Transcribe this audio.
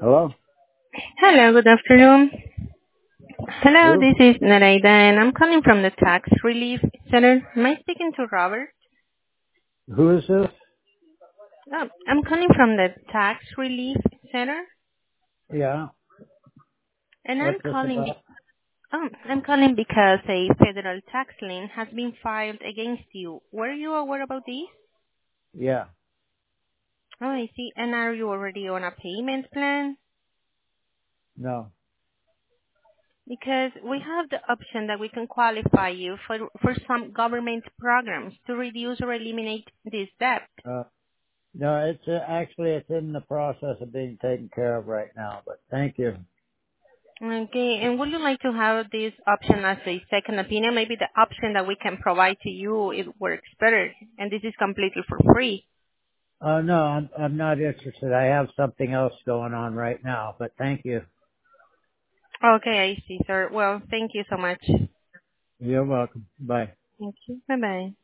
Hello? Hello, good afternoon. Hello, Who? this is Narayda, and I'm calling from the Tax Relief Center. Am I speaking to Robert? Who is this? I'm calling from the Tax Relief Center, Yeah. and What's this about? I'm calling because a federal tax lien has been filed against you. Were you aware about this? Yeah. Oh, I see. And are you already on a payment plan? No. Because we have the option that we can qualify you for some government programs to reduce or eliminate this debt. Uh, no, it's actually it's in the process of being taken care of right now, but thank you. Okay. And would you like to have this option as a second opinion? Maybe the option that we can provide to you, it works better, and this is completely for free. No, I'm not interested. I have something else going on right now, but thank you. Okay, I see, sir. Well, thank you so much. You're welcome. Bye. Thank you. Bye-bye.